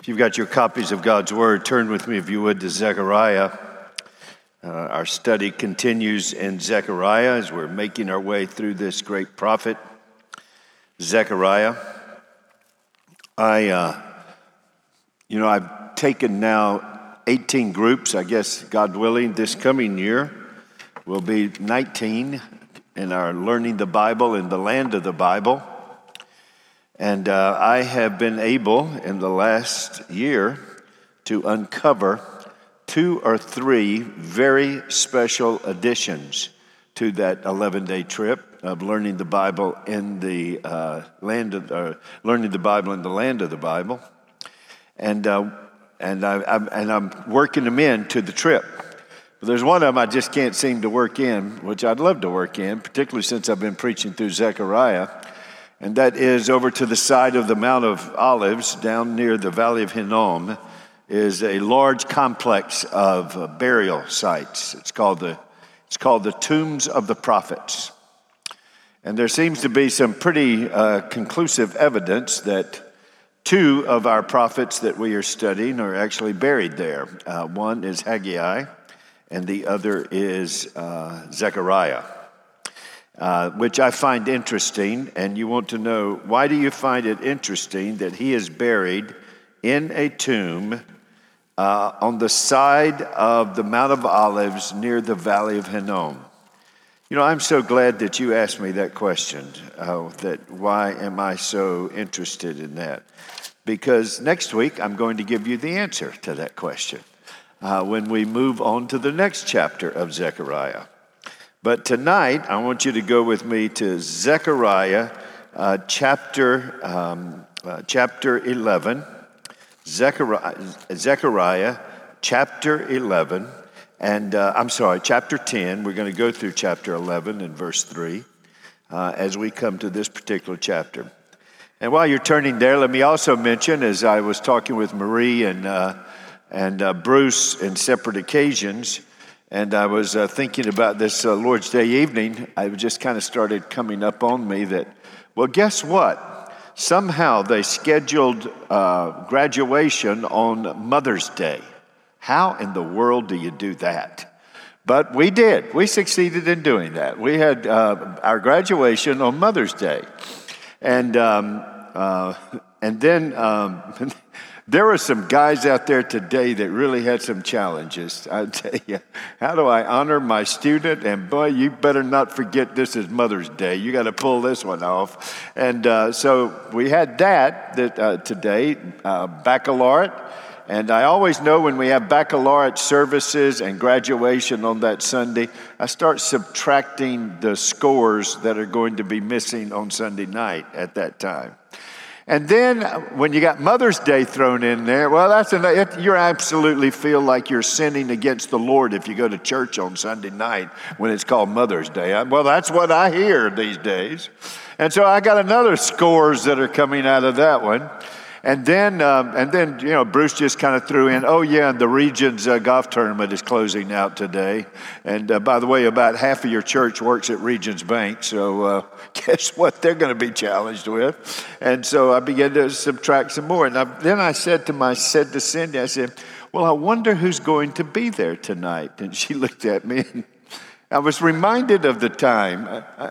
If you've got your copies of God's Word, turn with me, if you would, to Zechariah. Our study continues in Zechariah as we're making our way through this great prophet, Zechariah. I've taken now 18 groups. I guess, God willing, this coming year will be 19 in our Learning the Bible in the Land of the Bible. And I have been able in the last year to uncover 2 or 3 very special additions to that 11-day trip of learning the Bible in the learning the Bible in the Land of the Bible, and I'm working them into the trip. But there's one of them I just can't seem to work in, which I'd love to work in, particularly since I've been preaching through Zechariah, and that is over to the side of the Mount of Olives, down near the Valley of Hinnom, is a large complex of burial sites. It's called the Tombs of the Prophets. And there seems to be some pretty conclusive evidence that 2 of our prophets that we are studying are actually buried there. One is Haggai, and the other is Zechariah, which I find interesting. And you want to know, why do you find it interesting that he is buried in a tomb on the side of the Mount of Olives near the Valley of Hinnom? You know, I'm so glad that you asked me that question, that why am I so interested in that? Because next week I'm going to give you the answer to that question when we move on to the next chapter of Zechariah. But tonight I want you to go with me to Zechariah chapter 11. Zechariah chapter 11, and chapter 10. We're going to go through chapter 11 and verse 3 as we come to this particular chapter. And while you're turning there, let me also mention, as I was talking with Marie and Bruce in separate occasions, and I was thinking about this Lord's Day evening, I just kind of started coming up on me that, well, guess what? Somehow they scheduled graduation on Mother's Day. How in the world do you do that? But we did. We succeeded in doing that. We had our graduation on Mother's Day. And then there were some guys out there today that really had some challenges. I tell you, how do I honor my student? And boy, you better not forget this is Mother's Day. You got to pull this one off. And so we had that today, baccalaureate. And I always know when we have baccalaureate services and graduation on that Sunday, I start subtracting the scores that are going to be missing on Sunday night at that time. And then when you got Mother's Day thrown in there, well, you absolutely feel like you're sinning against the Lord if you go to church on Sunday night when it's called Mother's Day. Well, that's what I hear these days. And so I got another scores that are coming out of that one. And then, Bruce just kind of threw in, and the Regions golf tournament is closing out today. And by the way, about half of your church works at Regions Bank, so guess what they're going to be challenged with? And so I began to subtract some more. And then I said to Cindy, I said, well, I wonder who's going to be there tonight. And she looked at me, and I was reminded of the time.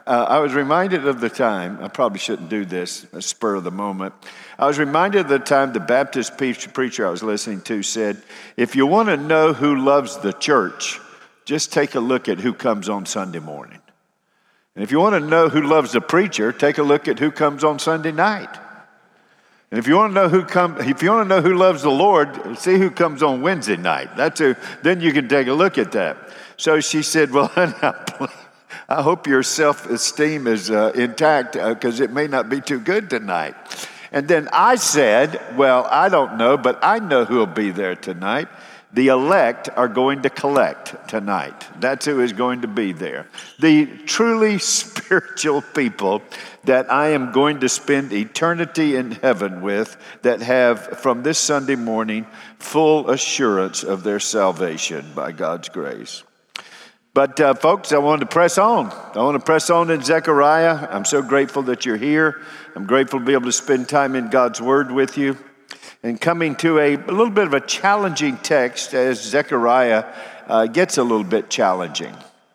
I probably shouldn't do this, a spur of the moment. I was reminded of the time the Baptist preacher I was listening to said, if you want to know who loves the church, just take a look at who comes on Sunday morning. And if you want to know who loves the preacher, take a look at who comes on Sunday night. And if you want to know who loves the Lord, see who comes on Wednesday night. Then you can take a look at that. So she said, well, I hope your self-esteem is intact because it may not be too good tonight. And then I said, well, I don't know, but I know who will be there tonight. The elect are going to collect tonight. That's who is going to be there. The truly spiritual people that I am going to spend eternity in heaven with, that have from this Sunday morning full assurance of their salvation by God's grace. But folks, I wanted to press on. I want to press on in Zechariah. I'm so grateful that you're here. I'm grateful to be able to spend time in God's Word with you. and coming to a little bit of a challenging text as Zechariah gets a little bit challenging.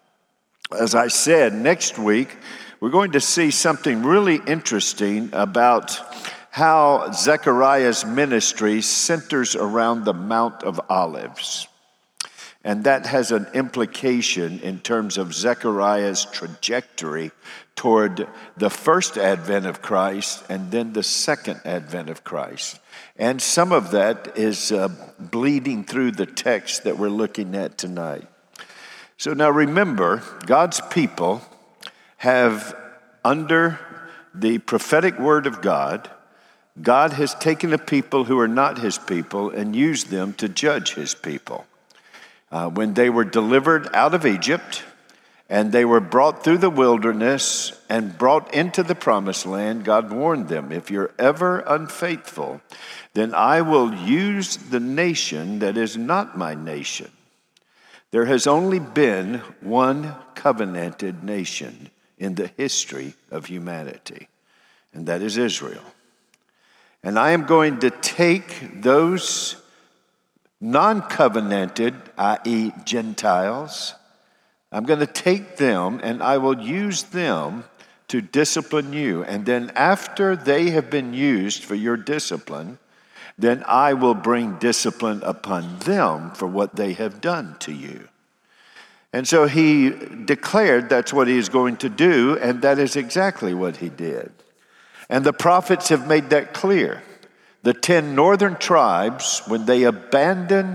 As I said, next week we're going to see something really interesting about how Zechariah's ministry centers around the Mount of Olives. And that has an implication in terms of Zechariah's trajectory toward the first advent of Christ and then the second advent of Christ. And some of that is bleeding through the text that we're looking at tonight. So now remember, God's people have, under the prophetic word of God, God has taken a people who are not his people and used them to judge his people. When they were delivered out of Egypt and they were brought through the wilderness and brought into the promised land, God warned them, if you're ever unfaithful, then I will use the nation that is not my nation. There has only been one covenanted nation in the history of humanity, and that is Israel. And I am going to take those non-covenanted, i.e. Gentiles, I'm going to take them and I will use them to discipline you. And then after they have been used for your discipline, then I will bring discipline upon them for what they have done to you. And so he declared that's what he is going to do, and that is exactly what he did. And the prophets have made that clear. The 10 northern tribes, when they abandoned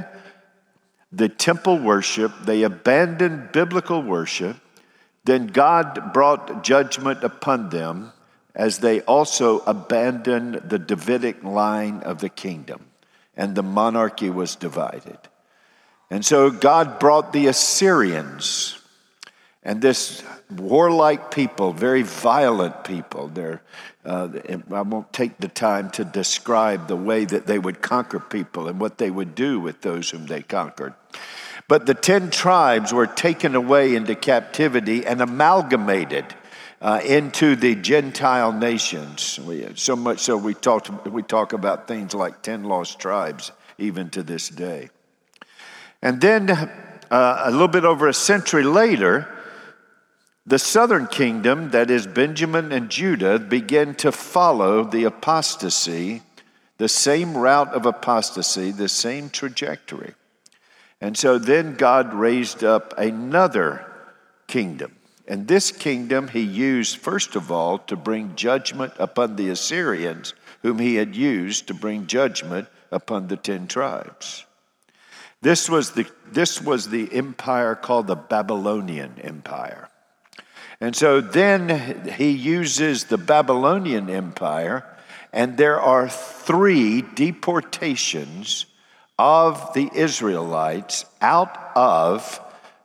the temple worship, they abandoned biblical worship, then God brought judgment upon them as they also abandoned the Davidic line of the kingdom, and the monarchy was divided. And so God brought the Assyrians, and this warlike people, very violent people. I won't take the time to describe the way that they would conquer people and what they would do with those whom they conquered. But the 10 tribes were taken away into captivity and amalgamated into the Gentile nations. So much so we talk about things like 10 lost tribes even to this day. And then a little bit over a century later, the southern kingdom, that is Benjamin and Judah, began to follow the apostasy, the same route of apostasy, the same trajectory. And so then God raised up another kingdom. And this kingdom he used, first of all, to bring judgment upon the Assyrians, whom he had used to bring judgment upon the 10 tribes. This was the empire called the Babylonian Empire. And so then he uses the Babylonian Empire, and there are 3 deportations of the Israelites out of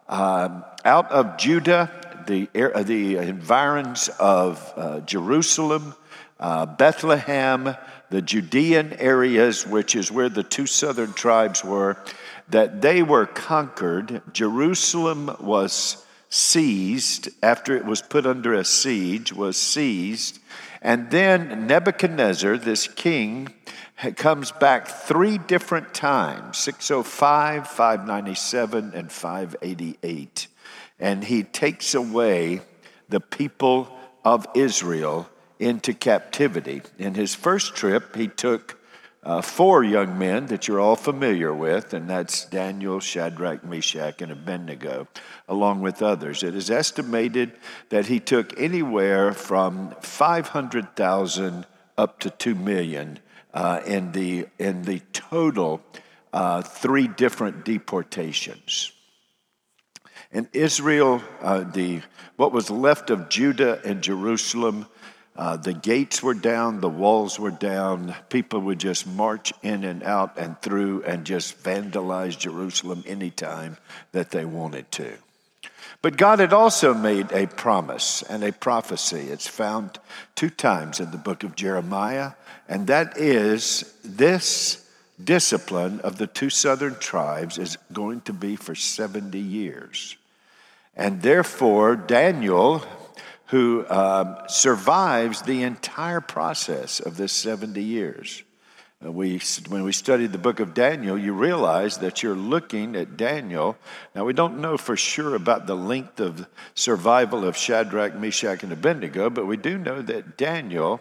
Judah, the environs of Jerusalem, Bethlehem, the Judean areas, which is where the 2 southern tribes were, that they were conquered. Jerusalem was seized after it was put under a siege, was seized. And then Nebuchadnezzar, this king, comes back 3 different times, 605, 597, and 588. And he takes away the people of Israel into captivity. In his first trip, he took 4 young men that you're all familiar with, and that's Daniel, Shadrach, Meshach, and Abednego, along with others. It is estimated that he took anywhere from 500,000 up to 2 million in the total 3 different deportations. In Israel, what was left of Judah and Jerusalem, the gates were down, the walls were down. People would just march in and out and through and just vandalize Jerusalem anytime that they wanted to. But God had also made a promise and a prophecy. It's found 2 times in the book of Jeremiah, and that is this discipline of the 2 southern tribes is going to be for 70 years. And therefore, Daniel, who survives the entire process of this 70 years, When we studied the book of Daniel, you realize that you're looking at Daniel. Now, we don't know for sure about the length of survival of Shadrach, Meshach, and Abednego, but we do know that Daniel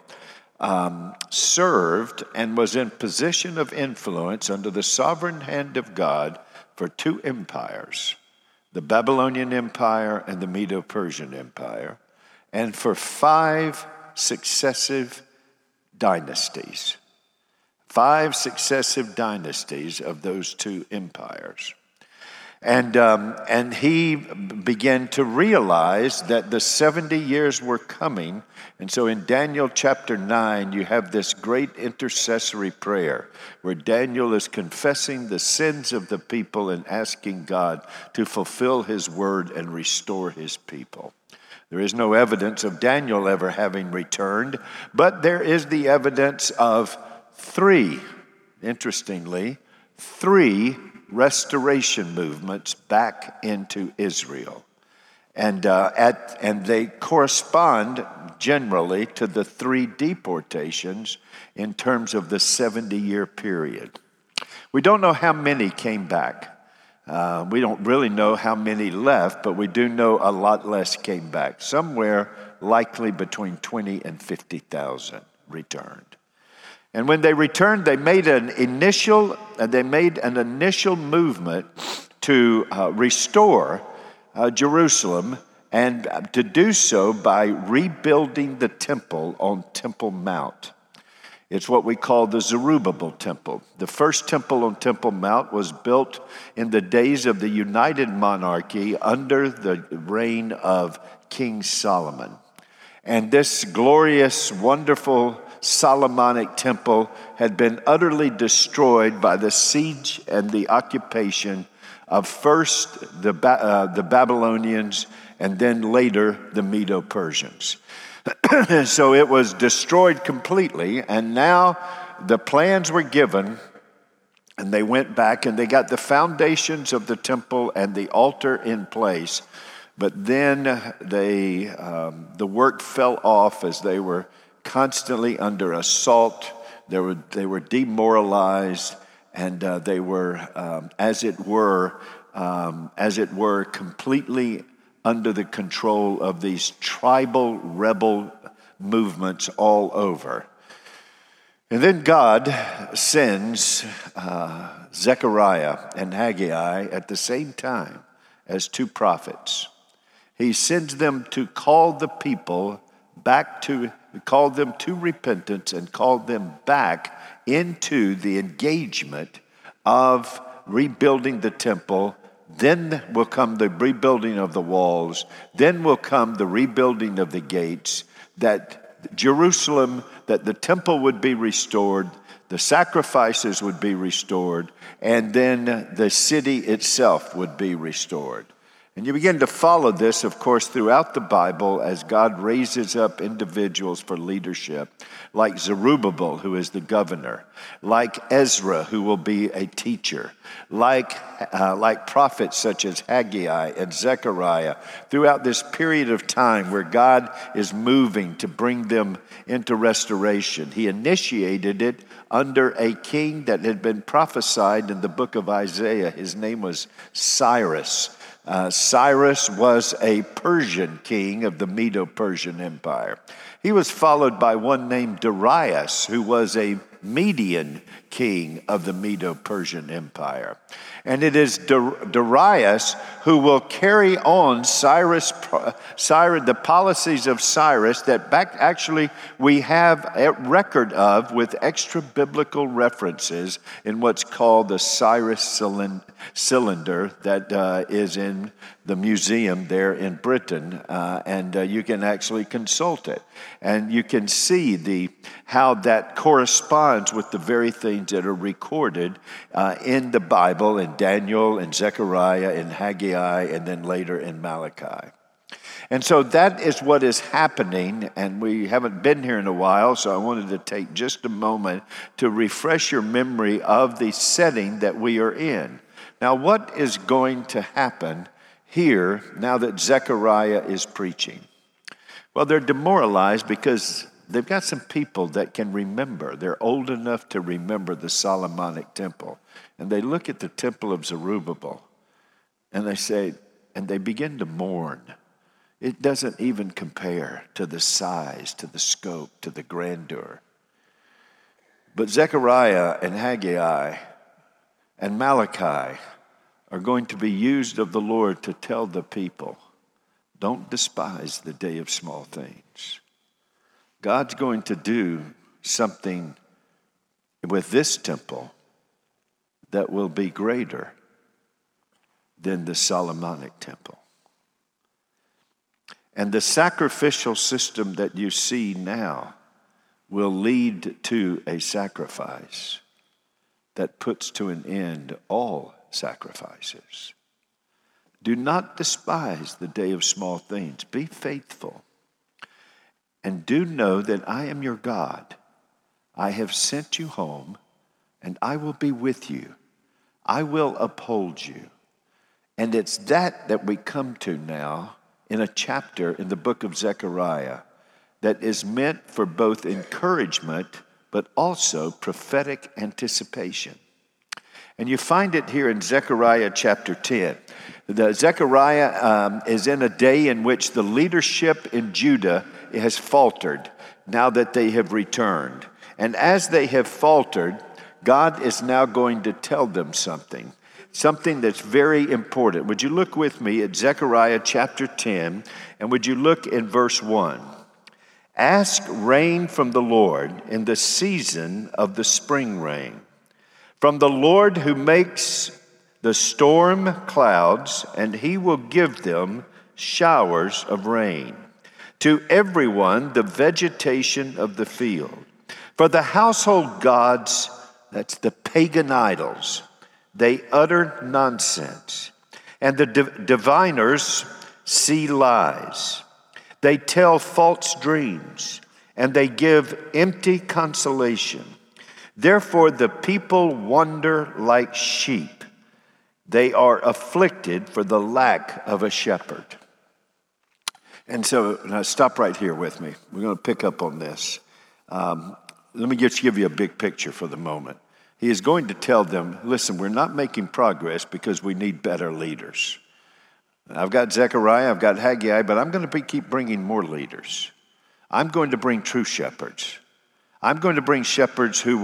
served and was in position of influence under the sovereign hand of God for two empires, the Babylonian Empire and the Medo-Persian Empire, and for 5 successive dynasties. 5 successive dynasties of those two empires. And he began to realize that the 70 years were coming. And so in Daniel chapter 9, you have this great intercessory prayer where Daniel is confessing the sins of the people and asking God to fulfill his word and restore his people. There is no evidence of Daniel ever having returned, but there is the evidence of 3 restoration movements back into Israel. And they correspond generally to the 3 deportations in terms of the 70-year period. We don't know how many came back. We don't really know how many left, but we do know a lot less came back. Somewhere likely between 20 and 50,000 returned. And when they returned, they made an initial movement to restore Jerusalem, and to do so by rebuilding the temple on Temple Mount. It's what we call the Zerubbabel Temple. The first temple on Temple Mount was built in the days of the United Monarchy under the reign of King Solomon. And this glorious, wonderful Solomonic temple had been utterly destroyed by the siege and the occupation of first the Babylonians and then later the Medo-Persians. So it was destroyed completely, and now the plans were given, and they went back and they got the foundations of the temple and the altar in place. But then the work fell off as they were constantly under assault. They were demoralized, and they were, as it were, completely under the control of these tribal rebel movements all over. And then God sends Zechariah and Haggai at the same time as 2 prophets. He sends them to call the people call them to repentance and call them back into the engagement of rebuilding the temple. Then will come the rebuilding of the walls. Then will come the rebuilding of the gates, that Jerusalem, that the temple would be restored, the sacrifices would be restored, and then the city itself would be restored. And you begin to follow this, of course, throughout the Bible as God raises up individuals for leadership, like Zerubbabel, who is the governor, like Ezra, who will be a teacher, like prophets such as Haggai and Zechariah, throughout this period of time where God is moving to bring them into restoration. He initiated it under a king that had been prophesied in the book of Isaiah. His name was Cyrus. Cyrus was a Persian king of the Medo-Persian Empire. He was followed by one named Darius, who was a Median king of the Medo-Persian Empire. And it is Darius who will carry on the policies of Cyrus that actually we have a record of with extra biblical references in what's called the Cyrus cylinder that is in the museum there in Britain, and you can actually consult it. And you can see how that corresponds with the very things that are recorded in the Bible, in Daniel, in Zechariah, in Haggai, and then later in Malachi. And so that is what is happening, and we haven't been here in a while, so I wanted to take just a moment to refresh your memory of the setting that we are in. Now, what is going to happen here now that Zechariah is preaching? Well, they're demoralized because they've got some people that can remember. They're old enough to remember the Solomonic temple. And they look at the temple of Zerubbabel and they say, and they begin to mourn. It doesn't even compare to the size, to the scope, to the grandeur. But Zechariah and Haggai and Malachi are going to be used of the Lord to tell the people, don't despise the day of small things. God's going to do something with this temple that will be greater than the Solomonic temple. And the sacrificial system that you see now will lead to a sacrifice that puts to an end all sacrifices. Do not despise the day of small things. Be faithful. And do know that I am your God. I have sent you home, and I will be with you. I will uphold you. And it's that we come to now in a chapter in the book of Zechariah that is meant for both encouragement but also prophetic anticipation. And you find it here in Zechariah chapter 10. Zechariah is in a day in which the leadership in Judah has faltered now that they have returned. And as they have faltered, God is now going to tell them something that's very important. Would you look with me at Zechariah chapter 10, and would you look in verse 1? Ask rain from the Lord in the season of the spring rain, from the Lord who makes the storm clouds, and he will give them showers of rain. To everyone, the vegetation of the field. For the household gods, that's the pagan idols, they utter nonsense. And the diviners see lies. They tell false dreams, and they give empty consolation. Therefore, the people wander like sheep. They are afflicted for the lack of a shepherd. And so, now stop right here with me. We're going to pick up on this. Let me just give you a big picture for the moment. He is going to tell them, listen, we're not making progress because we need better leaders. I've got Zechariah, I've got Haggai, but I'm going to keep bringing more leaders. I'm going to bring true shepherds. I'm going to bring shepherds who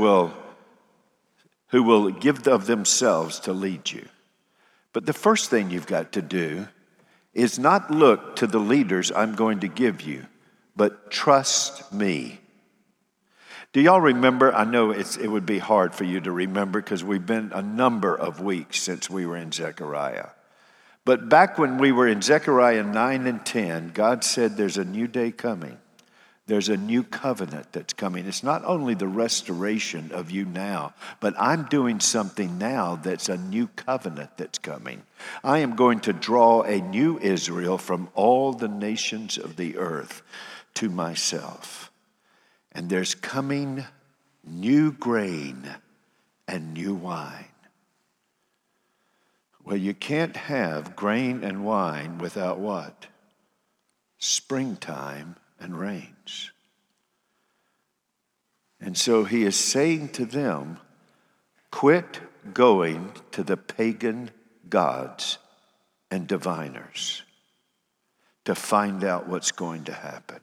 will give of themselves to lead you. But the first thing you've got to do is not look to the leaders I'm going to give you, but trust me. Do y'all remember? I know it would be hard for you to remember because we've been a number of weeks since we were in Zechariah. But back when we were in Zechariah 9 and 10, God said there's a new day coming. There's a new covenant that's coming. It's not only the restoration of you now, but I'm doing something now that's a new covenant that's coming. I am going to draw a new Israel from all the nations of the earth to myself. And there's coming new grain and new wine. Well, you can't have grain and wine without what? Springtime and rains. And so he is saying to them, quit going to the pagan gods and diviners to find out what's going to happen.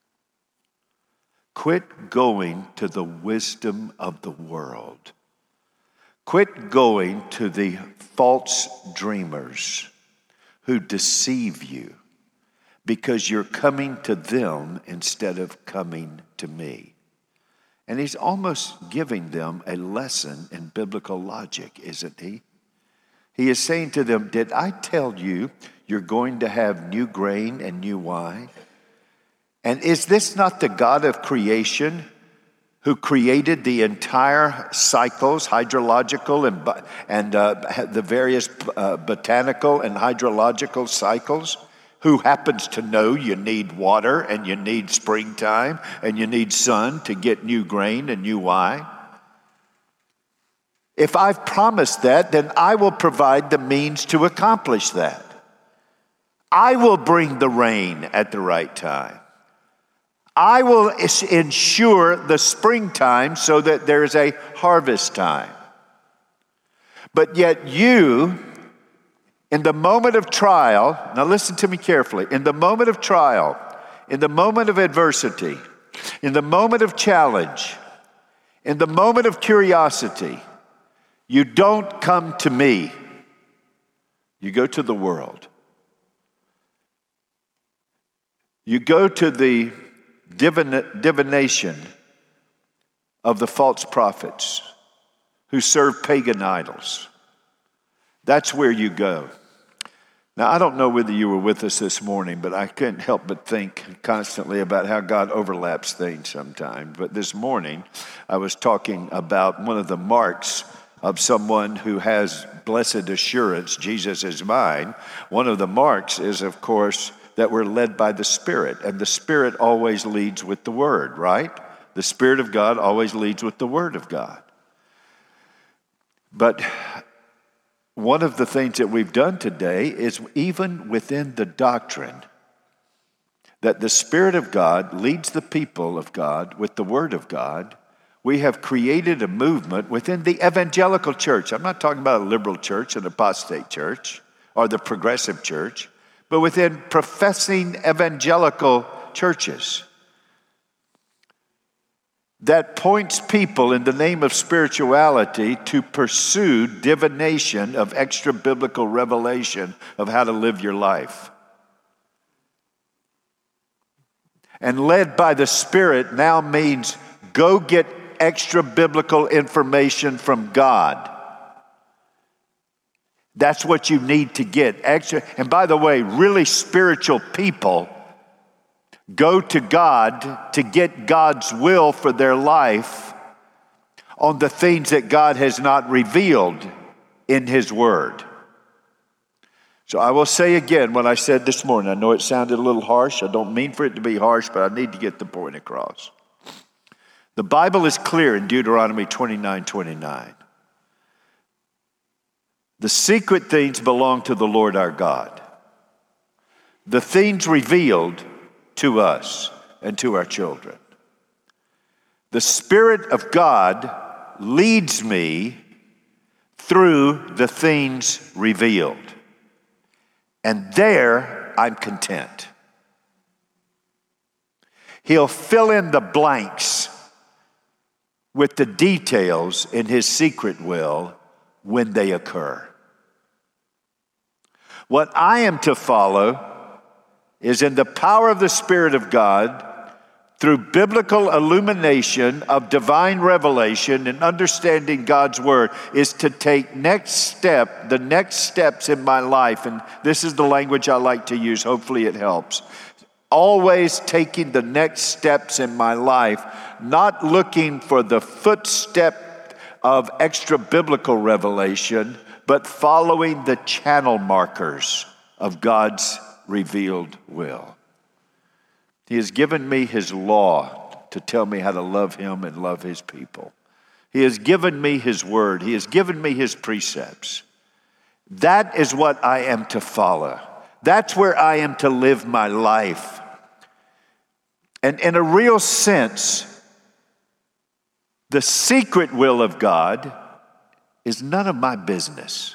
Quit going to the wisdom of the world. Quit going to the false dreamers who deceive you because you're coming to them instead of coming to me. And he's almost giving them a lesson in biblical logic, isn't he? He is saying to them, did I tell you you're going to have new grain and new wine? And is this not the God of creation who created the entire cycles, hydrological and the various botanical and hydrological cycles? Who happens to know you need water and you need springtime and you need sun to get new grain and new wine? If I've promised that, then I will provide the means to accomplish that. I will bring the rain at the right time. I will ensure the springtime so that there is a harvest time. But yet you, in the moment of trial, now listen to me carefully, in the moment of trial, in the moment of adversity, in the moment of challenge, in the moment of curiosity, you don't come to me. You go to the world. You go to the divination of the false prophets who serve pagan idols. That's where you go. Now, I don't know whether you were with us this morning, but I couldn't help but think constantly about how God overlaps things sometimes. But this morning, I was talking about one of the marks of someone who has blessed assurance, Jesus is mine. One of the marks is, of course, that we're led by the Spirit. And the Spirit always leads with the Word, right? The Spirit of God always leads with the Word of God. But one of the things that we've done today is even within the doctrine that the Spirit of God leads the people of God with the Word of God, we have created a movement within the evangelical church. I'm not talking about a liberal church, an apostate church, or the progressive church, but within professing evangelical churches that points people in the name of spirituality to pursue divination of extra biblical revelation of how to live your life. And led by the Spirit now means go get extra biblical information from God. That's what you need to get. Extra. And by the way, really spiritual people go to God to get God's will for their life on the things that God has not revealed in His Word. So I will say again what I said this morning. I know it sounded a little harsh. I don't mean for it to be harsh, but I need to get the point across. The Bible is clear in Deuteronomy 29:29. The secret things belong to the Lord our God. The things revealed to us and to our children. The Spirit of God leads me through the things revealed. And there I'm content. He'll fill in the blanks with the details in His secret will when they occur. What I am to follow is in the power of the Spirit of God through biblical illumination of divine revelation and understanding God's Word is to take the next steps in my life. And this is the language I like to use. Hopefully it helps. Always taking the next steps in my life, not looking for the footstep of extra biblical revelation, but following the channel markers of God's revealed will. He has given me His law to tell me how to love Him and love His people. He has given me His Word. He has given me His precepts. That is what I am to follow. That's where I am to live my life. And in a real sense, the secret will of God is none of my business.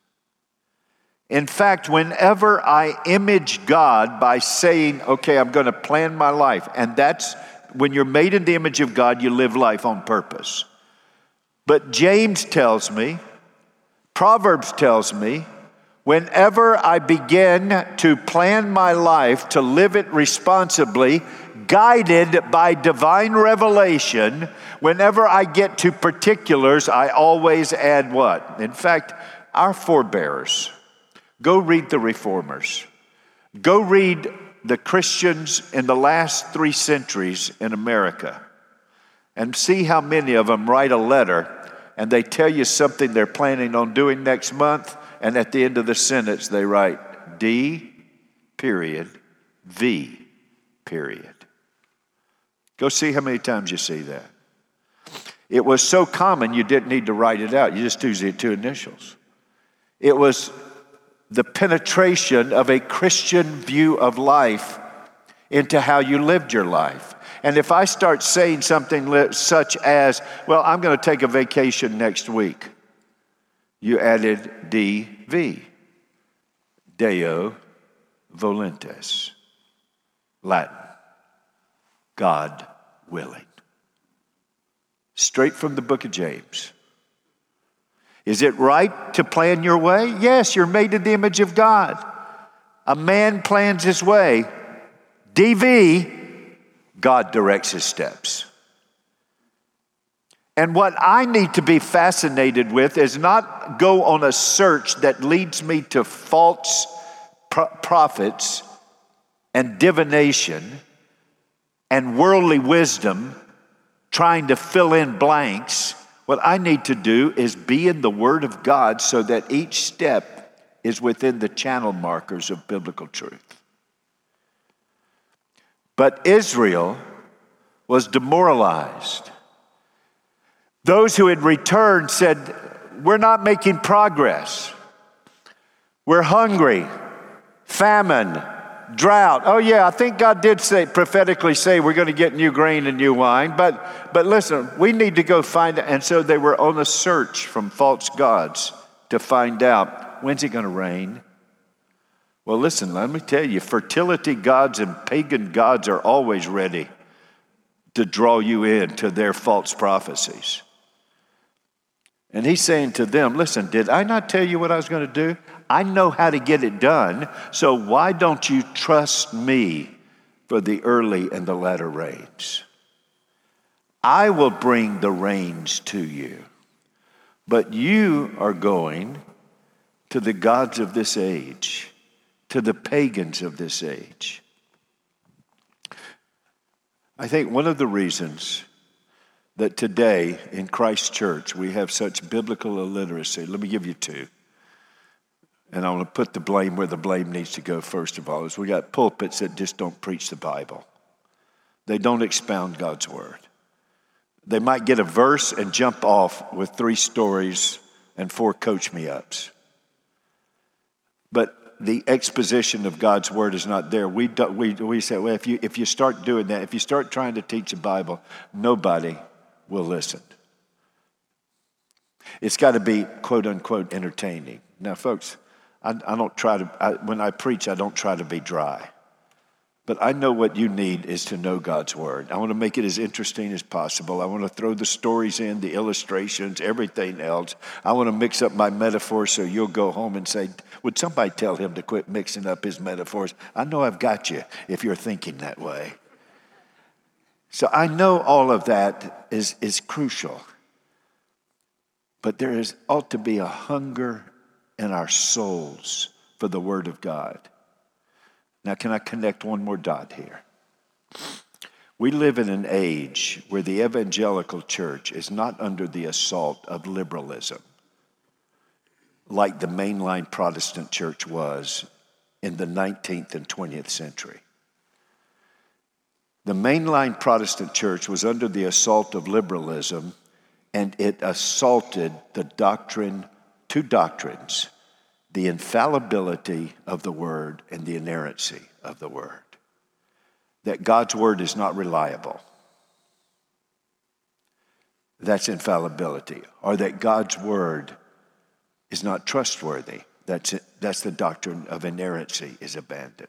In fact, whenever I image God by saying, okay, I'm going to plan my life, and that's when you're made in the image of God, you live life on purpose. But James tells me, Proverbs tells me, whenever I begin to plan my life to live it responsibly, guided by divine revelation, whenever I get to particulars, I always add what? In fact, our forebears. Go read the Reformers. Go read the Christians in the last 3 centuries in America and see how many of them write a letter and they tell you something they're planning on doing next month, and at the end of the sentence they write D, period, V, period. Go see how many times you see that. It was so common you didn't need to write it out. You just use the 2 initials. It was the penetration of a Christian view of life into how you lived your life. And if I start saying something such as, well, I'm going to take a vacation next week, you added DV, Deo volentes, Latin, God willing. Straight from the book of James. Is it right to plan your way? Yes, you're made in the image of God. A man plans his way. DV, God directs his steps. And what I need to be fascinated with is not go on a search that leads me to false prophets and divination and worldly wisdom trying to fill in blanks. What I need to do is be in the Word of God so that each step is within the channel markers of biblical truth. But Israel was demoralized. Those who had returned said, we're not making progress. We're hungry, famine, drought. Oh yeah, I think God did prophetically say we're going to get new grain and new wine. But listen, we need to go find it. And so they were on a search from false gods to find out, when's it going to rain? Well, listen, let me tell you, fertility gods and pagan gods are always ready to draw you into their false prophecies. And he's saying to them, listen, did I not tell you what I was going to do? I know how to get it done, so why don't you trust me for the early and the latter rains? I will bring the rains to you, but you are going to the gods of this age, to the pagans of this age. I think one of the reasons that today in Christ Church we have such biblical illiteracy, let me give you two. And I want to put the blame where the blame needs to go first of all, is we got pulpits that just don't preach the Bible. They don't expound God's word. They might get a verse and jump off with 3 stories and 4 coach-me-ups. But the exposition of God's word is not there. We say, well, if you start doing that, if you start trying to teach the Bible, nobody will listen. It's got to be quote unquote entertaining. Now, folks, I don't try to. When I preach, I don't try to be dry. But I know what you need is to know God's word. I want to make it as interesting as possible. I want to throw the stories in, the illustrations, everything else. I want to mix up my metaphors so you'll go home and say, would somebody tell him to quit mixing up his metaphors? I know I've got you if you're thinking that way. So I know all of that is crucial. But there ought to be a hunger in our souls for the word of God. Now, can I connect one more dot here? We live in an age where the evangelical church is not under the assault of liberalism like the mainline Protestant church was in the 19th and 20th century. The mainline Protestant church was under the assault of liberalism, and it assaulted the doctrine, 2 doctrines, the infallibility of the word and the inerrancy of the word. That God's word is not reliable. That's infallibility. Or that God's word is not trustworthy. That's it. That's the doctrine of inerrancy is abandoned.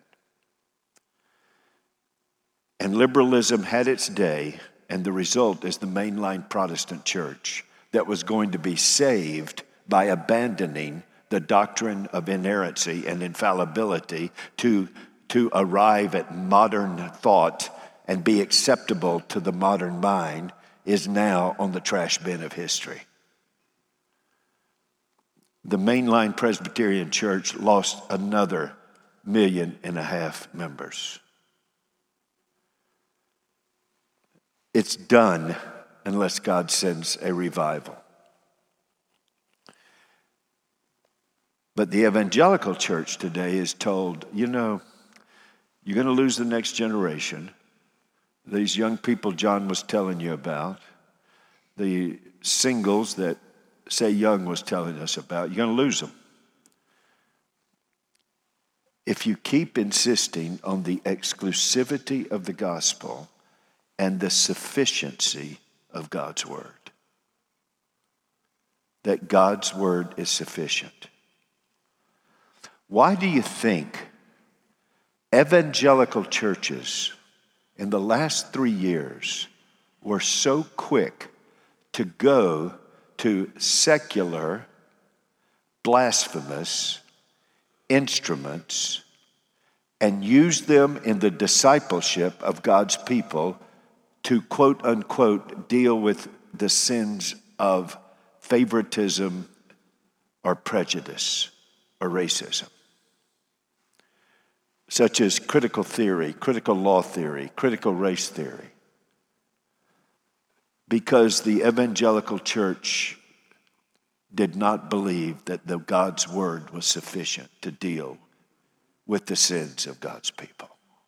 And liberalism had its day, and the result is the mainline Protestant church that was going to be saved by abandoning the doctrine of inerrancy and infallibility to arrive at modern thought and be acceptable to the modern mind is now on the trash bin of history. The mainline Presbyterian Church lost another 1.5 million members. It's done unless God sends a revival. But the evangelical church today is told, you're going to lose the next generation. These young people John was telling you about, the singles that Say Young was telling us about, you're going to lose them. If you keep insisting on the exclusivity of the gospel and the sufficiency of God's word. That God's word is sufficient. Why do you think evangelical churches in the last 3 years were so quick to go to secular, blasphemous instruments and use them in the discipleship of God's people to, quote unquote, deal with the sins of favoritism or prejudice or racism, such as critical theory, critical law theory, critical race theory? Because the evangelical church did not believe that God's word was sufficient to deal with the sins of God's people.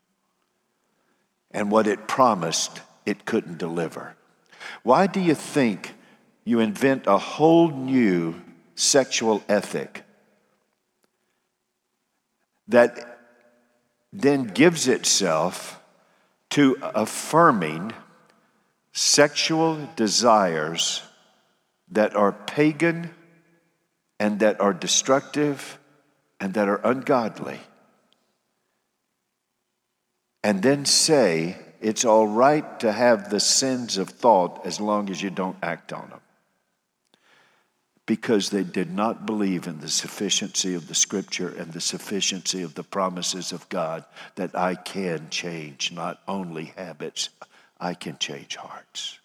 And what it promised, it couldn't deliver. Why do you think you invent a whole new sexual ethic that then gives itself to affirming sexual desires that are pagan and that are destructive and that are ungodly, and then say it's all right to have the sins of thought as long as you don't act on them? Because they did not believe in the sufficiency of the Scripture and the sufficiency of the promises of God, that I can change not only habits, I can change hearts.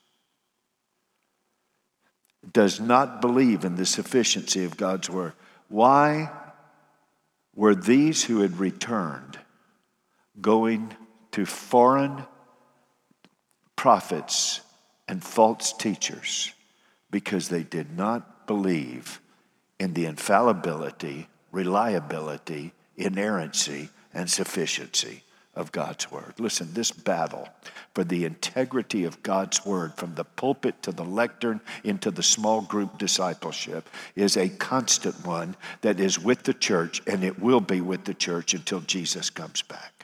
Does not believe in the sufficiency of God's word. Why were these who had returned going to foreign prophets and false teachers? Because they did not believe in the infallibility, reliability, inerrancy, and sufficiency of God's word. Listen, this battle for the integrity of God's word from the pulpit to the lectern into the small group discipleship is a constant one that is with the church, and it will be with the church until Jesus comes back.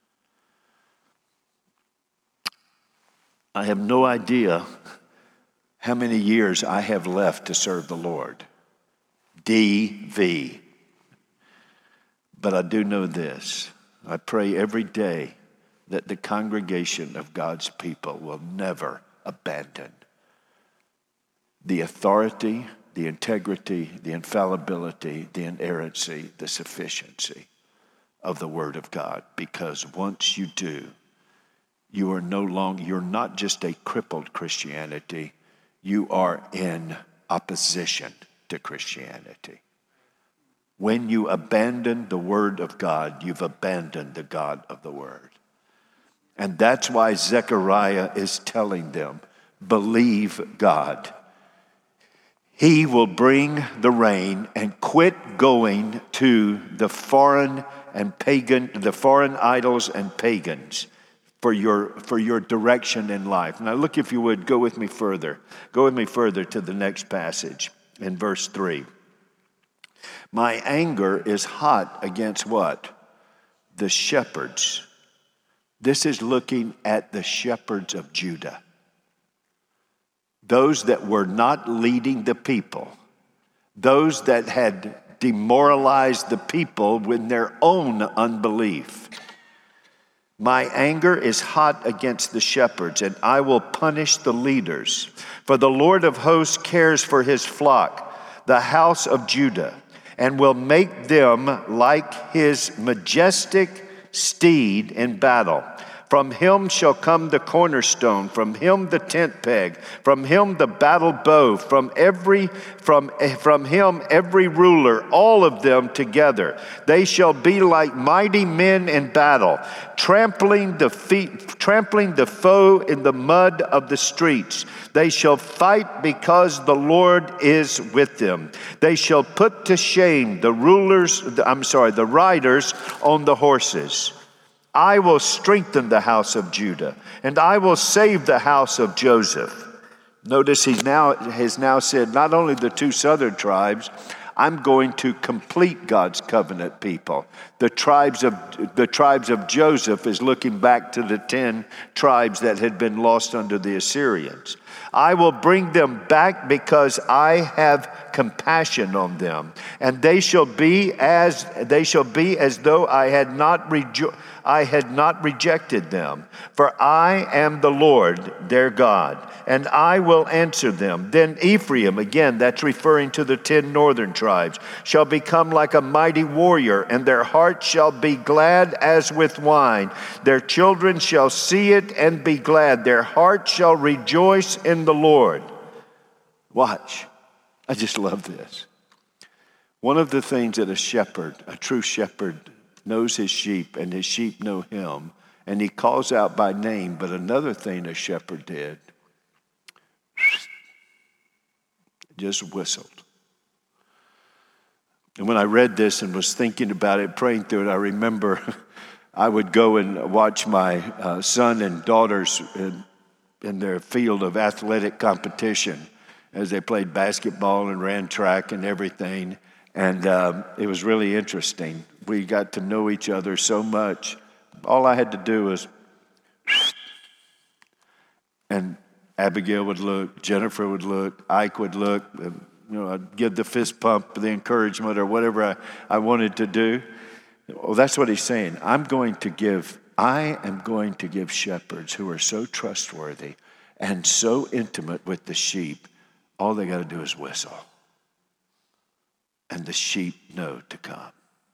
I have no idea how many years I have left to serve the Lord. DV. But I do know this. I pray every day that the congregation of God's people will never abandon the authority, the integrity, the infallibility, the inerrancy, the sufficiency of the Word of God. Because once you do, you're not just a crippled Christianity, you are in opposition to Christianity. When you abandon the Word of God, you've abandoned the God of the Word. And that's why Zechariah is telling them, believe God. He will bring the rain, and quit going to the foreign idols and pagans for your direction in life. Now look, if you would, go with me further. Go with me further to the next passage in verse 3. My anger is hot against what? The shepherds. This is looking at the shepherds of Judah. Those that were not leading the people. Those that had demoralized the people with their own unbelief. My anger is hot against the shepherds, and I will punish the leaders. For the Lord of hosts cares for his flock, the house of Judah, and will make them like his majestic steed in battle. From him shall come the cornerstone, from him the tent peg, from him the battle bow, from him every ruler, all of them together. They shall be like mighty men in battle, trampling the foe in the mud of the streets. They shall fight because the Lord is with them. They shall put to shame the riders on the horses. I will strengthen the house of Judah, and I will save the house of Joseph. Notice he has now said not only the two southern tribes, I'm going to complete God's covenant people. The tribes of Joseph is looking back to the 10 tribes that had been lost under the Assyrians. I will bring them back because I have compassion on them, and they shall be as though I had not rejected them. For I am the Lord their God, and I will answer them. Then Ephraim, again, that's referring to the 10 northern tribes, shall become like a mighty warrior, and their heart shall be glad as with wine. Their children shall see it and be glad. Their heart shall rejoice in the Lord. Watch. I just love this. One of the things that a true shepherd, knows his sheep, and his sheep know him, and he calls out by name. But another thing a shepherd did, just whistled. And when I read this and was thinking about it, praying through it, I remember I would go and watch my son and daughters in their field of athletic competition as they played basketball and ran track and everything. And it was really interesting. We got to know each other so much. All I had to do was, and Abigail would look, Jennifer would look, Ike would look, I'd give the fist pump, the encouragement, or whatever I wanted to do. Well, that's what he's saying. I am going to give shepherds who are so trustworthy and so intimate with the sheep, all they got to do is whistle. And the sheep know to come.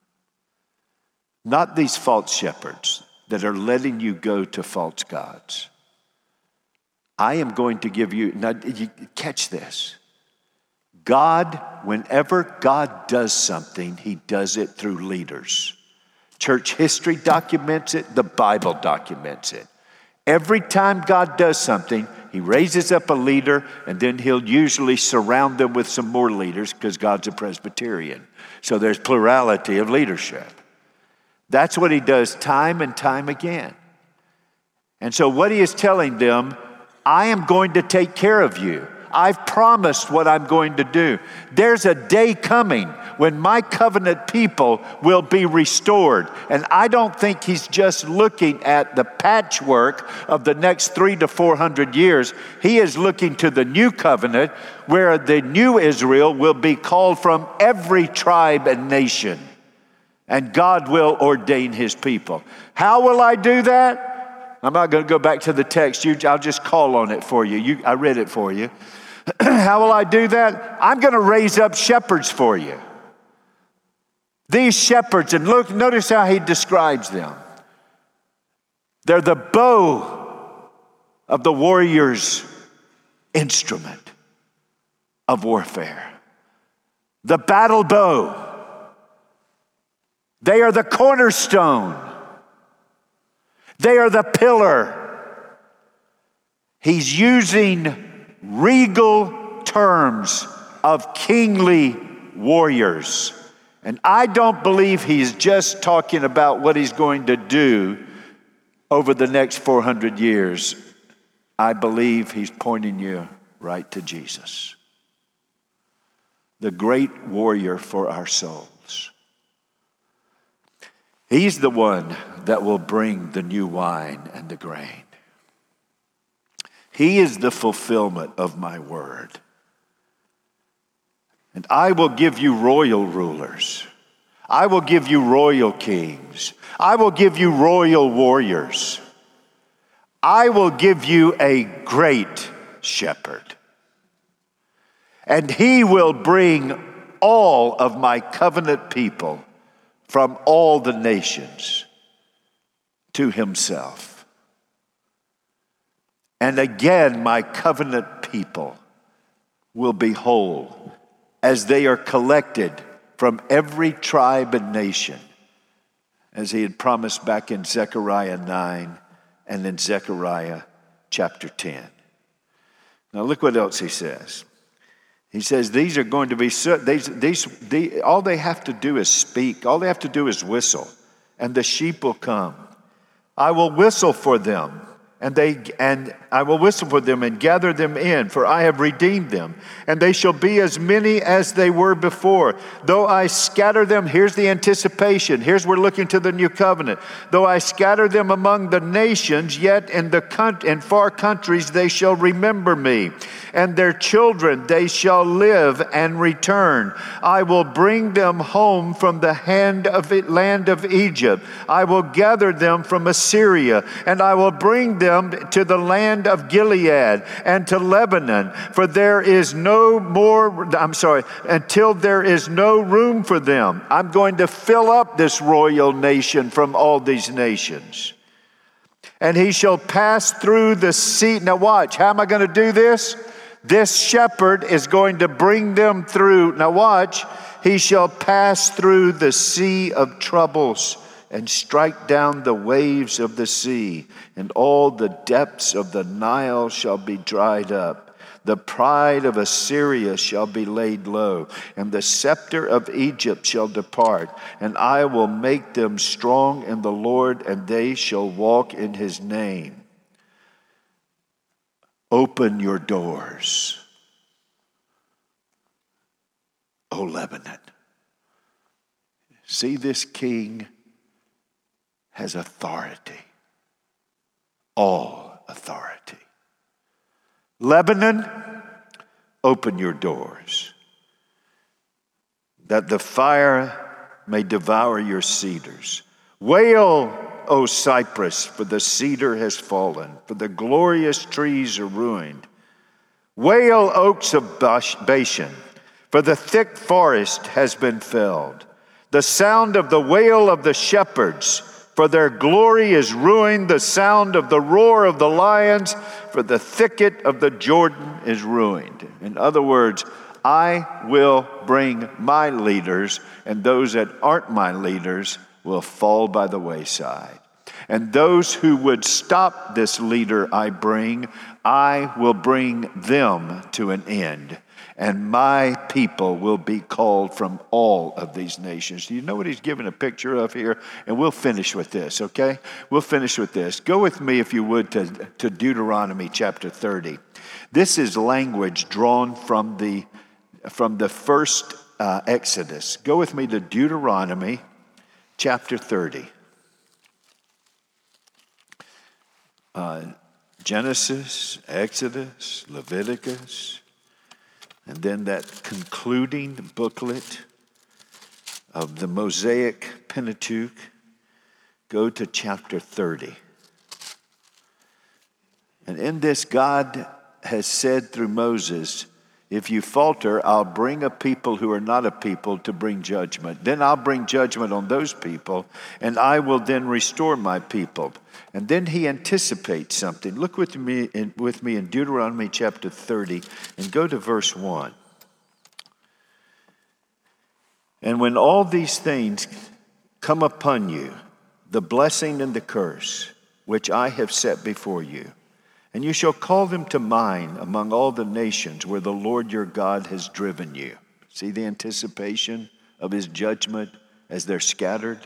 Not these false shepherds that are letting you go to false gods. I am going to give you, now you catch this. God, whenever God does something, he does it through leaders. Church history documents it, the Bible documents it. Every time God does something, he raises up a leader, and then he'll usually surround them with some more leaders because God's a Presbyterian. So there's plurality of leadership. That's what he does time and time again. And so what he is telling them, I am going to take care of you. I've promised what I'm going to do. There's a day coming when my covenant people will be restored. And I don't think he's just looking at the patchwork of the next 300 to 400 years. He is looking to the new covenant where the new Israel will be called from every tribe and nation. And God will ordain his people. How will I do that? I'm not going to go back to the text. I'll just call on it for you. I read it for you. How will I do that? I'm going to raise up shepherds for you. These shepherds, and look, notice how he describes them. They're the bow of the warrior's instrument of warfare. The battle bow. They are the cornerstone. They are the pillar. He's using regal terms of kingly warriors. And I don't believe he's just talking about what he's going to do over the next 400 years. I believe he's pointing you right to Jesus, the great warrior for our souls. He's the one that will bring the new wine and the grain. He is the fulfillment of my word. And I will give you royal rulers. I will give you royal kings. I will give you royal warriors. I will give you a great shepherd. And he will bring all of my covenant people from all the nations to himself. And again, my covenant people will be whole as they are collected from every tribe and nation, as he had promised back in Zechariah 9 and in Zechariah chapter 10. Now look what else he says. He says these are going to be, all they have to do is speak. All they have to do is whistle, and the sheep will come. I will whistle for them, and I will whistle for them and gather them in, for I have redeemed them, and they shall be as many as they were before. Though I scatter them," here's the anticipation. Here's we're looking to the new covenant. "Though I scatter them among the nations, yet in far countries they shall remember me, and their children they shall live and return. I will bring them home from the land of Egypt. I will gather them from Assyria, and I will bring them to the land of Gilead and to Lebanon, for there is until there is no room for them. I'm going to fill up this royal nation from all these nations. And he shall pass through the sea." Now watch, how am I going to do this? This shepherd is going to bring them through. Now watch, "He shall pass through the sea of troubles and strike down the waves of the sea, and all the depths of the Nile shall be dried up. The pride of Assyria shall be laid low, and the scepter of Egypt shall depart, and I will make them strong in the Lord, and they shall walk in his name." Open your doors, O Lebanon. See, this king has authority, all authority. Lebanon, open your doors, that the fire may devour your cedars. Wail, O cypress, for the cedar has fallen, for the glorious trees are ruined. Wail, oaks of Bashan, for the thick forest has been felled. The sound of the wail of the shepherds, for their glory is ruined. The sound of the roar of the lions, for the thicket of the Jordan is ruined. In other words, I will bring my leaders, and those that aren't my leaders will fall by the wayside. And those who would stop this leader I will bring them to an end. And my people will be called from all of these nations. Do you know what he's giving a picture of here? And we'll finish with this, okay? We'll finish with this. Go with me, if you would, to Deuteronomy chapter 30. This is language drawn from the first Exodus. Go with me to Deuteronomy chapter 30. Genesis, Exodus, Leviticus, and then that concluding booklet of the Mosaic Pentateuch. Go to chapter 30. And in this, God has said through Moses, if you falter, I'll bring a people who are not a people to bring judgment. Then I'll bring judgment on those people, and I will then restore my people. And then he anticipates something. Look with me in Deuteronomy chapter 30 and go to verse 1. "And when all these things come upon you, the blessing and the curse, which I have set before you, and you shall call them to mind among all the nations where the Lord your God has driven you." See the anticipation of his judgment as they're scattered?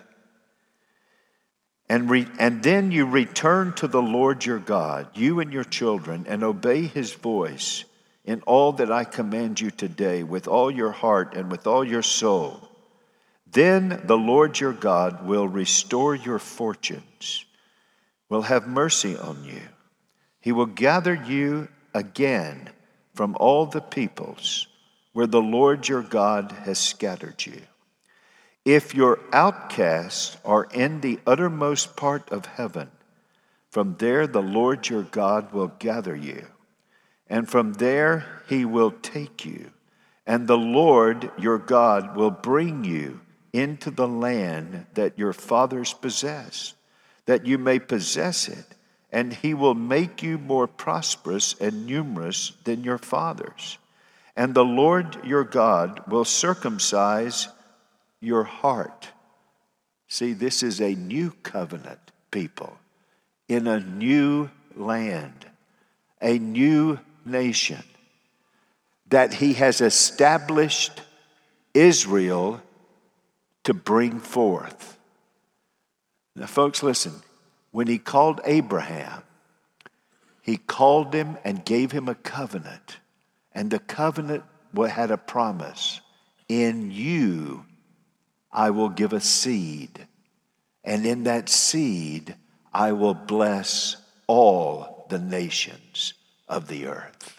And then you return to the Lord your God, you and your children, and obey his voice in all that I command you today with all your heart and with all your soul. Then the Lord your God will restore your fortunes, will have mercy on you. He will gather you again from all the peoples where the Lord your God has scattered you. If your outcasts are in the uttermost part of heaven, from there the Lord your God will gather you, and from there he will take you, and the Lord your God will bring you into the land that your fathers possessed, that you may possess it, and he will make you more prosperous and numerous than your fathers. And the Lord your God will circumcise your heart. See, this is a new covenant, people, in a new land, a new nation that he has established Israel to bring forth. Now, folks, listen. When he called Abraham, He called him and gave him a covenant. And the covenant had a promise. In you I will give a seed. And in that seed I will bless all the nations of the earth.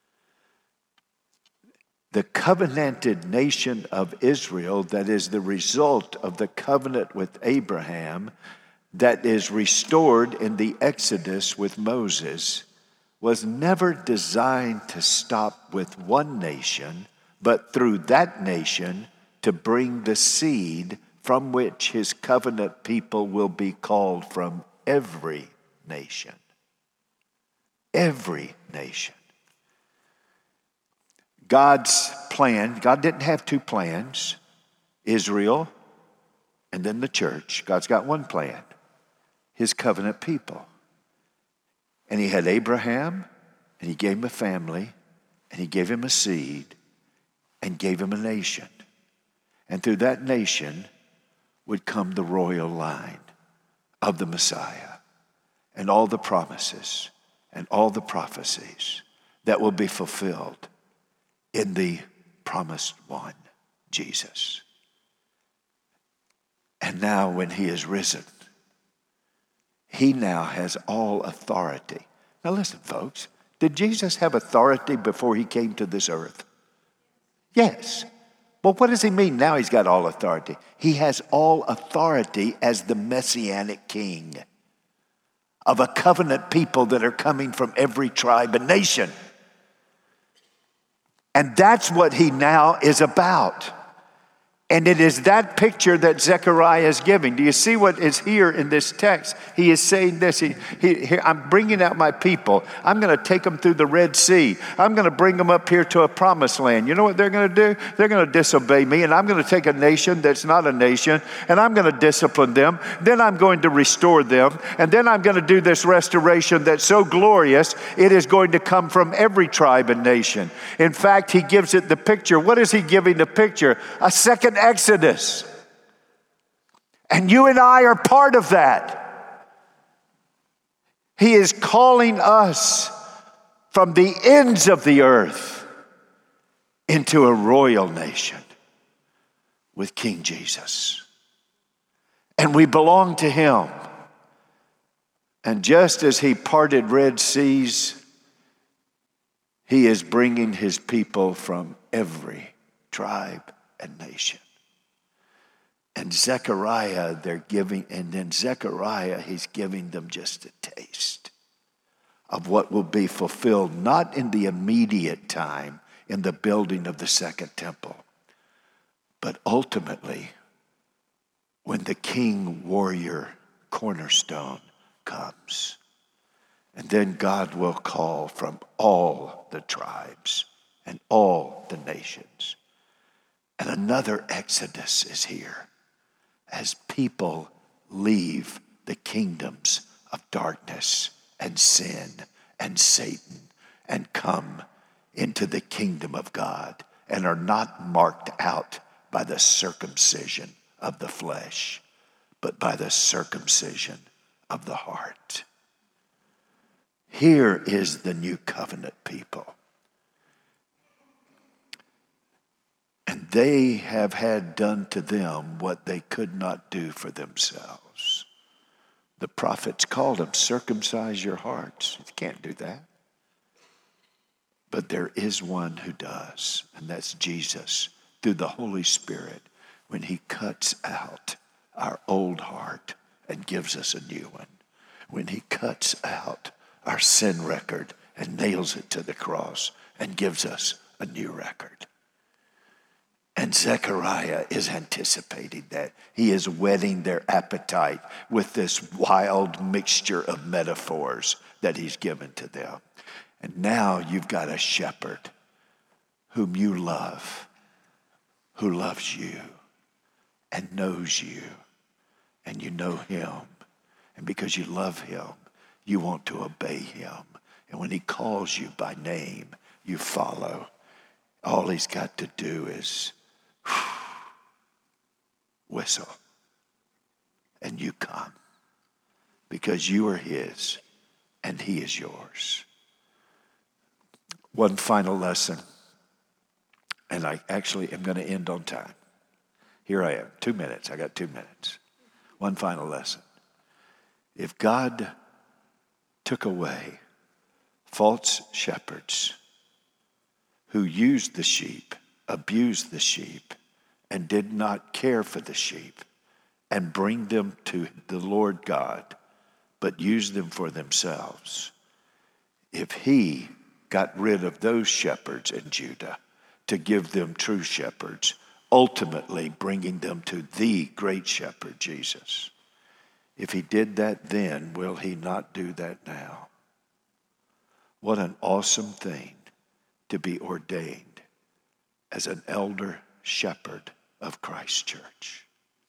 The covenanted nation of Israel, that is the result of the covenant with Abraham, that is restored in the Exodus with Moses, was never designed to stop with one nation, but through that nation to bring the seed from which his covenant people will be called from every nation. Every nation. God's plan, God didn't have two plans, Israel and then the church. God's got one plan, his covenant people. And he had Abraham, and he gave him a family, and he gave him a seed, and gave him a nation. And through that nation would come the royal line of the Messiah, and all the promises and all the prophecies that will be fulfilled in the promised one, Jesus. And now when he is risen, he now has all authority. Now listen, folks, did Jesus have authority before he came to this earth? Yes. Well, what does he mean now he's got all authority? He has all authority as the Messianic King of a covenant people that are coming from every tribe and nation. And that's what he now is about. And it is that picture that Zechariah is giving. Do you see what is here in this text? He is saying this. I'm bringing out my people. I'm going to take them through the Red Sea. I'm going to bring them up here to a promised land. You know what they're going to do? They're going to disobey me, and I'm going to take a nation that's not a nation, and I'm going to discipline them. Then I'm going to restore them, and then I'm going to do this restoration that's so glorious, it is going to come from every tribe and nation. In fact, he gives it the picture. What is he giving the picture? A second Exodus. And you and I are part of that. He is calling us from the ends of the earth into a royal nation with King Jesus. And we belong to him. And just as he parted Red Seas, he is bringing his people from every tribe and nation. And Zechariah, he's giving them just a taste of what will be fulfilled, not in the immediate time in the building of the second temple, but ultimately when the king warrior cornerstone comes. And then God will call from all the tribes and all the nations. And another Exodus is here as people leave the kingdoms of darkness and sin and Satan and come into the kingdom of God and are not marked out by the circumcision of the flesh, but by the circumcision of the heart. Here is the new covenant people. And they have had done to them what they could not do for themselves. The prophets called them, circumcise your hearts. You can't do that. But there is one who does, and that's Jesus, through the Holy Spirit, when he cuts out our old heart and gives us a new one. When he cuts out our sin record and nails it to the cross and gives us a new record. And Zechariah is anticipating that. He is whetting their appetite with this wild mixture of metaphors that he's given to them. And now you've got a shepherd whom you love, who loves you and knows you, and you know him. And because you love him, you want to obey him. And when he calls you by name, you follow. All he's got to do is whistle, and you come because you are his and he is yours. One final lesson, and I actually am going to end on time. Here I am, 2 minutes. I got 2 minutes. One final lesson. If God took away false shepherds who used the sheep, abused the sheep, and did not care for the sheep, and bring them to the Lord God, but use them for themselves, if he got rid of those shepherds in Judah to give them true shepherds, ultimately bringing them to the great shepherd, Jesus, if he did that then, will he not do that now? What an awesome thing to be ordained as an elder shepherd of Christ Church.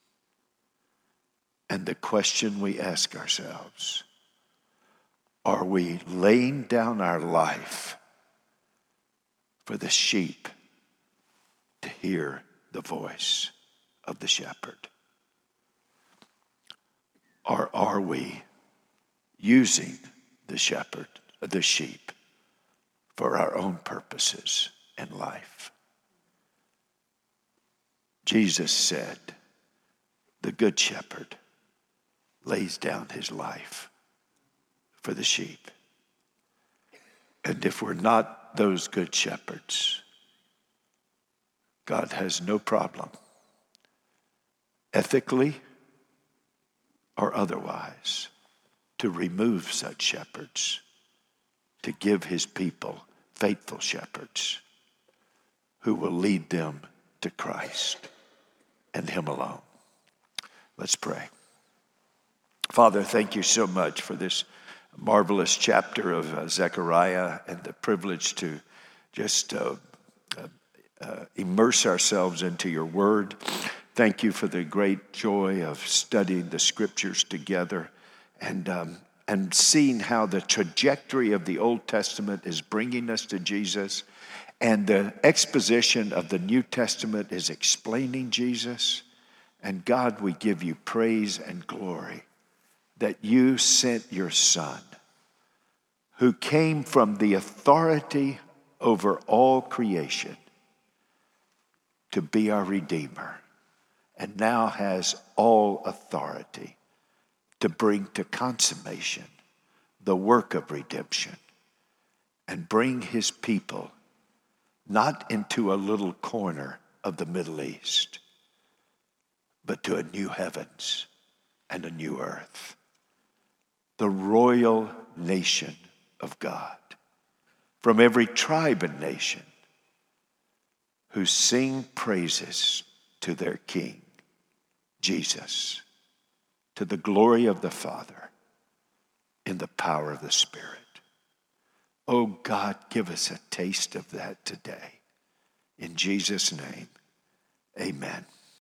And the question we ask ourselves, are we laying down our life for the sheep to hear the voice of the shepherd? Or are we using the shepherd, the sheep, for our own purposes in life? Jesus said, the good shepherd lays down his life for the sheep. And if we're not those good shepherds, God has no problem, ethically or otherwise, to remove such shepherds, to give his people faithful shepherds who will lead them to Christ and him alone. Let's pray. Father, thank you so much for this marvelous chapter of Zechariah and the privilege to just immerse ourselves into your word. Thank you for the great joy of studying the scriptures together and seeing how the trajectory of the Old Testament is bringing us to Jesus, and the exposition of the New Testament is explaining Jesus. And God, we give you praise and glory that you sent your Son, who came from the authority over all creation, to be our Redeemer, and now has all authority to bring to consummation the work of redemption and bring his people not into a little corner of the Middle East, but to a new heavens and a new earth, the royal nation of God, from every tribe and nation, who sing praises to their King, Jesus, to the glory of the Father, in the power of the Spirit. Oh God, give us a taste of that today. In Jesus' name, amen.